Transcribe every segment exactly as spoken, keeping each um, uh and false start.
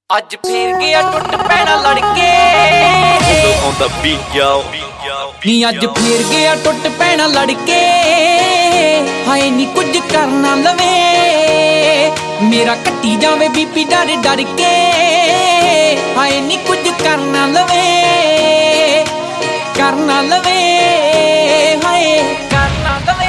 ਅੱਜ ਫੇਰ ਗਿਆ ਟੁੱਟ ਪੈਣਾ ਲੜਕੇ on the beat yo ਨੀ ਅੱਜ ਫੇਰ ਗਿਆ ਟੁੱਟ ਪੈਣਾ ਲੜਕੇ ਹਾਏ ਨੀ ਕੁਝ ਕਰਨਾ ਲਵੇ ਮੇਰਾ ਕੱਟੀ ਜਾਵੇ ਬੀਪੀ ਡਰ ਡਰ ਕੇ ਹਾਏ ਨੀ ਕੁਝ ਕਰਨਾ ਲਵੇ ਕਰਨਾ ਲਵੇ ਹਾਏ ਕਰਨਾ ਲਵੇ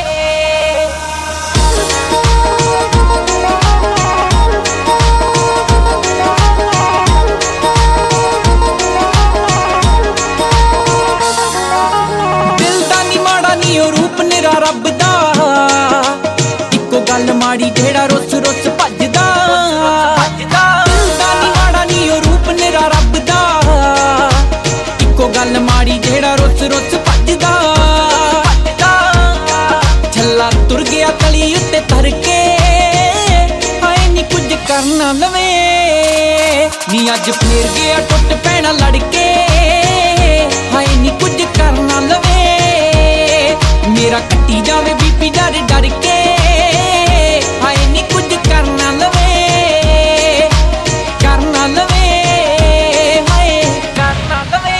ਰੱਬ ਦਾ ਇੱਕੋ ਗੱਲ ਮਾੜੀ ਜਿਹੜਾ ਰੁੱਸ ਰੁੱਸ ਭੱਜਦਾ ਭੱਜਦਾ ਦਿਲ ਦਾ ਨੀ ਮਾੜਾ ਨੀ ਉਹ ਰੂਪ ਨਿਰਾ ਰੱਬ ਦਾ ਇੱਕੋ ਗੱਲ ਮਾੜੀ ਜਿਹੜਾ ਰੁੱਸ ਰੁੱਸ ਭੱਜਦਾ ਭੱਜਦਾ ਛੱਲਾ ਤੁਰ ਗਿਆ ਤਲੀ ਉੱਤੇ ਧਰ ਕੇ ਹਾਏ ਨੀ ਕੁਝ ਕਰਨਾ ਲਵੇ ਨੀ ਅੱਜ ਫੇਰ ਗਿਆ ਟੁੱਟ ਪੈਣਾ ਲੜਕੇ ਹਾਏ ਨੀ ਕੁਝ ਕਰਨਾ ਲਵੇ ਮੇਰਾ ਕੱਟੀ ਜਾਵੇ ਬੀਪੀ ਡਰ ਡਰ ਕੇ ਹਾਏ ਨੀ ਕੁਝ ਕਰਨਾ ਲਵੇ ਕਰਨਾ ਲਵੇ ਹਾਏ ਕਰਨਾ ਲਵੇ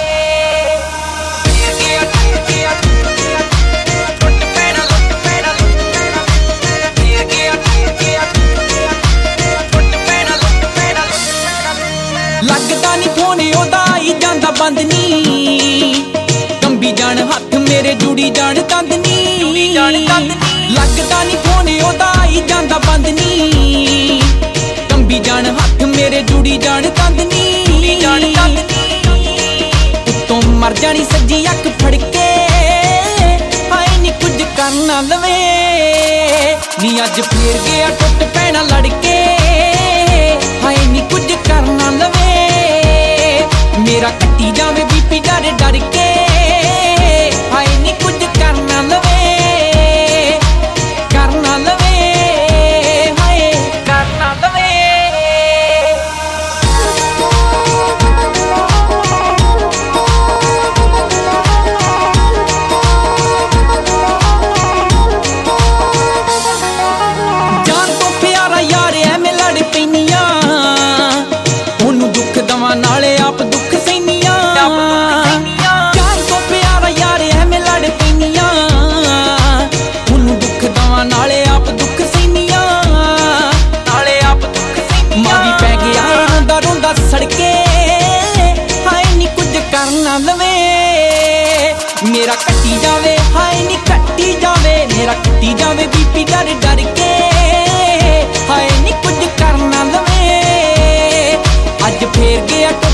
ਫੇਰ ਗਿਆ ਟੁੱਟ ਗਿਆ ਟੁੱਟ ਪੈਣਾ ਲੁੱਟ ਪੈਣਾ ਫੇਰ ਗਿਆ ਟੁੱਟ ਗਿਆ ਟੁੱਟ ਪੈਣਾ ਲੁੱਟ ਪੈਣਾ ਲੱਗਦਾ ਨੀ ਫੋਨ ਉਹਦਾ ਹੀ ਜਾਂਦਾ ਬੰਦ ਨੀ ਕੰਬੀ ਜਾਣ ਹੱਥ ਮੇਰੇ ਜੁੜੀ ਜਾਣ ਤੰਦ ਨੀ ਲੱਗਦਾ ਨੀ ਫੋਨ ਉਹਦਾ ਹੀ ਜਾਂਦਾ ਬੰਦ ਨੀ ਕੰਬੀ ਜਾਣ ਹੱਥ ਮੇਰੇ ਜੁੜੀ ਜਾਣ ਤੰਦ ਨੀ ਉੱਤੋਂ ਮਰ ਜਾਣੀ ਸੱਜੀ ਅੱਖ ਫੜ ਕੇ ਹਾਏ ਨੀ ਕੁਝ ਕਰਨਾ ਲਵੇ ਨੀ ਅੱਜ ਫੇਰ ਗਿਆ ਟੁੱਟ ਪੈਣਾ ਲੜਕੇ ਹਾਏ ਨੀ ਕੁਝ ਕਰਨਾ ਲਵੇ ਮੇਰਾ ਕੱਟੀ ਜਾਵੇ ਬੀਪੀ ਡਰ ਡਰ ਕੇ ਹਾਏ ਨੀ ਕੁਝ ਕਰਨਾ ਲਵੇ ਕਰਨਾ ਲਵੇ ਹਾਏ ਕਰਨਾ ਲਵੇ ਜਾਨ ਤੋਂ ਪਿਆਰਾ ਯਾਰ ਐਵੇਂ ਲੜ ਪੈਨੀਆਂ ਉਹਨੂੰ ਦੁੱਖ ਦਵਾਂ ਨਾਲੇ ਆਪ ਦੁੱਖ ਸੈਨੀਆਂ ਜਾਨ ਤੋਂ ਪਿਆਰਾ ਯਾਰ ਐਵੇਂ ਲੜ ਪੈਨੀਆਂ ਉਹਨੂੰ ਦੁੱਖ ਦਵਾਂ ਨਾਲੇ ਆਪ ਦੁੱਖ ਸੈਨੀਆਂ ਨਾਲੇ ਆਪ ਦੁੱਖ ਸੈਨੀਆਂ ਮਾਗੀ ਪੈ ਗਿਆ ਰੋਂਦਾ ਰੋਂਦਾ ਸੜਕੇ ਹਾਏ ਨੀ ਕੁਝ ਕਰਨਾ ਲਵੇ ਮੇਰਾ ਕੱਟੀ ਜਾਵੇ ਹਾਏ ਨੀ ਕੱਟੀ ਜਾਵੇ ਮੇਰਾ ਕੱਟੀ ਜਾਵੇ ਬੀਪੀ ਡਰ ਡਰ ਕੇ ਹਾਏ ਨੀ ਕੁਝ ਕਰਨਾ ਲਵੇ ਅੱਜ ਫੇਰ ਗਿਆ